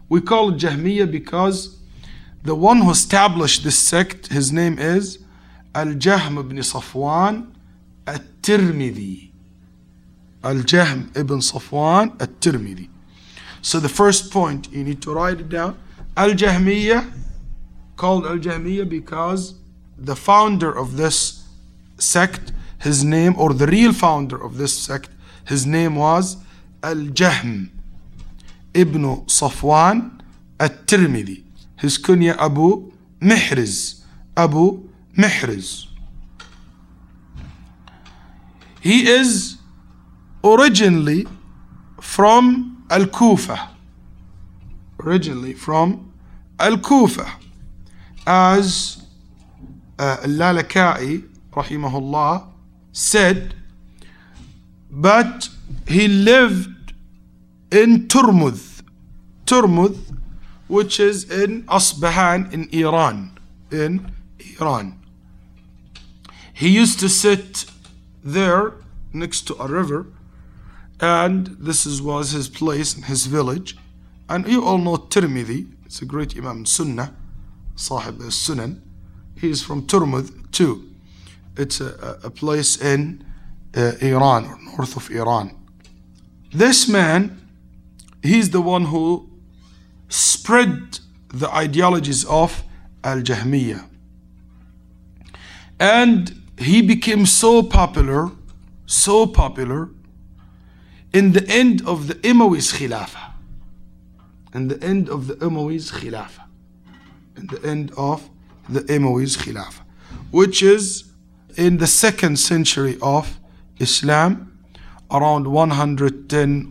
We call it Jahmiyyah because the one who established this sect, his name is Al-Jahm ibn Safwan At-Tirmidhi. Al-Jahm ibn Safwan At-Tirmidhi. So the first point, you need to write it down. Al-Jahmiyyah, called Al-Jahmiyyah because the founder of this sect, his name, or the real founder of this sect, his name was Al-Jahm ibn Safwan At-Tirmidhi. His kunya Abu Mihriz. Abu Mihriz. He is originally from Al-Kufa. Originally from Al-Kufa. As Al-Lalaka'i, rahimahullah, said, but he lived in Turmuz. Turmuz, which is in Asbahan in Iran. In Iran. He used to sit there next to a river, and this was his place, his village. And you all know Tirmidhi. It's a great Imam Sunnah, Sahib al-Sunan. He is from Turmuz too. It's a place in Iran, or north of Iran. This man, he's the one who spread the ideologies of Al-Jahmiyyah. And he became so popular in the end of the Umayyads Khilafah. In the end of the Umayyads Khilafah. In the end of the Umayyads Khilafah, which is in the 2nd century of Islam, around 110,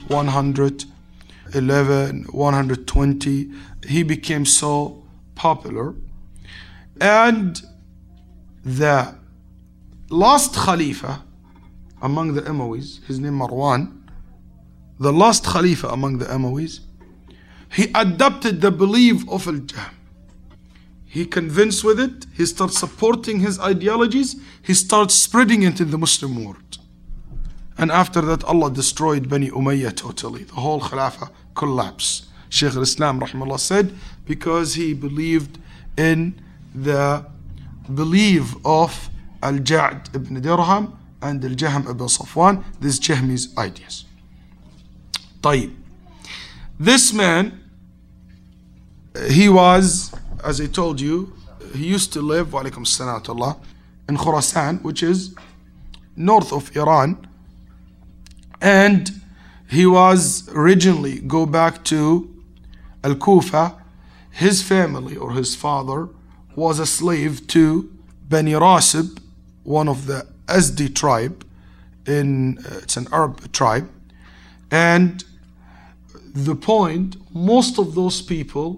111, 120. He became so popular. And the last Khalifa among the Umayyads, his name Marwan, the last Khalifa among the Umayyads, he adopted the belief of Al-Jahm. He convinced with it, he starts supporting his ideologies, he starts spreading it in the Muslim world. And after that, Allah destroyed Bani Umayyah totally. The whole Khilafah collapsed. Shaykh al-Islam rahimahullah said, because he believed in the belief of Al-Ja'd ibn Dirham and Al-Jahm ibn Safwan, these Jahmi's ideas. طيب. This man, he was, as I told you, he used to live, wa alaikum assalam wa rahmatullah, in Khurasan, which is north of Iran. And he was originally, go back to Al-Kufa, his family or his father was a slave to Bani Rasib, one of the Azdi tribe, it's an Arab tribe. And the point, most of those people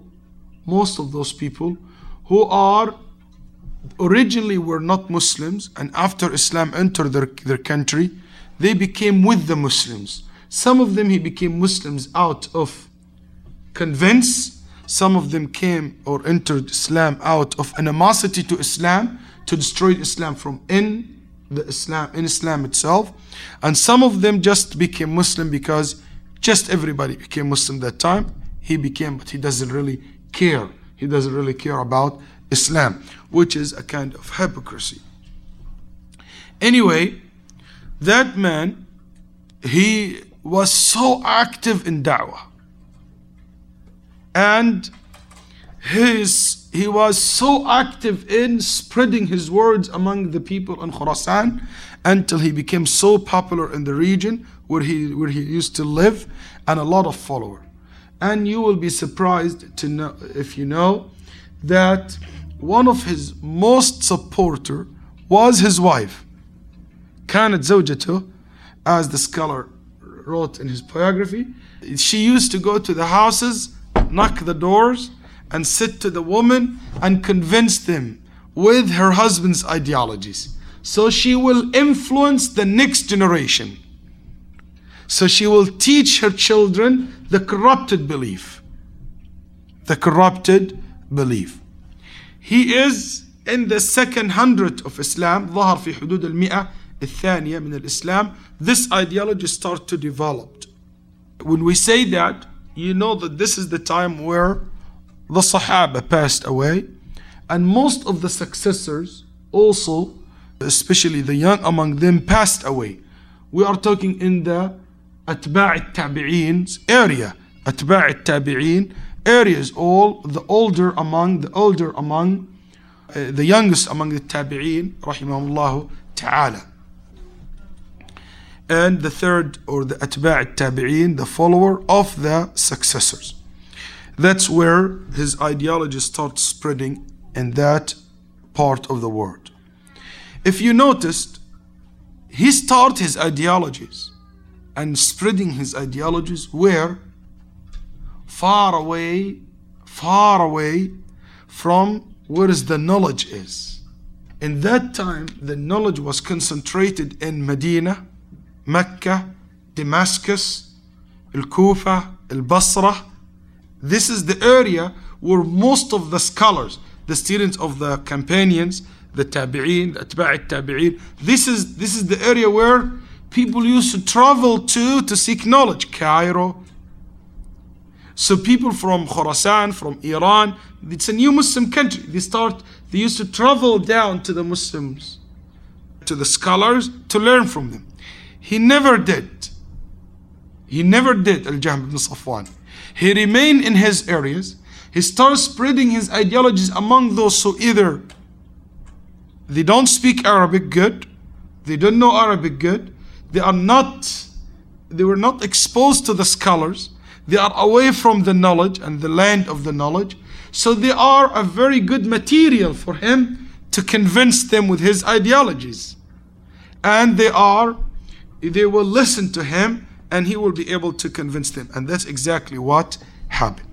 who are originally were not Muslims, and after Islam entered their country, they became with the Muslims. Some of them, he became Muslims out of convince. Some of them came or entered Islam out of animosity to Islam, to destroy Islam from in Islam itself. And some of them just became Muslim because just everybody became Muslim that time. He became, but he doesn't really care. He doesn't really care about Islam, which is a kind of hypocrisy. Anyway, that man, he was so active in da'wah. And he was so active in spreading his words among the people in Khurasan until he became so popular in the region where he used to live, and a lot of followers. And you will be surprised to know, if you know, that one of his most supporter was his wife. كانت زوجته, as the scholar wrote in his biography. She used to go to the houses, knock the doors, and sit to the woman and convince them with her husband's ideologies. So she will influence the next generation. So she will teach her children the corrupted belief. The corrupted belief. He is in the 200 of Islam. ظهر في حدود 100 الثانية من الإسلام. This ideology started to develop. When we say that, you know that this is the time where the Sahaba passed away, and most of the successors also, especially the young among them, passed away. We are talking in the Atba' al-Tabi'een's area. Atba' al-Tabi'een areas, all the older among the youngest among the Tabi'een, rahimahullah ta'ala. And the third, or the Atba' al-Tabi'een, the follower of the successors. That's where his ideology starts spreading in that part of the world. If you noticed, he started his ideologies and spreading his ideologies where? Far away from where the knowledge is. In that time, the knowledge was concentrated in Medina, Mecca, Damascus, Al-Kufa, Al-Basra. This is the area where most of the scholars, the students of the companions, the Tabi'een, the Atba' al-Tabi'een, this is the area where people used to travel to seek knowledge. Cairo. So people from Khorasan, from Iran, it's a new Muslim country. They used to travel down to the Muslims, to the scholars, to learn from them. He never did. Al-Jahm ibn Safwan. He remained in his areas. He started spreading his ideologies among those who either they don't speak Arabic good, they don't know Arabic good, they were not exposed to the scholars, they are away from the knowledge and the land of the knowledge, so they are a very good material for him to convince them with his ideologies. And they will listen to him and he will be able to convince them. And that's exactly what happened.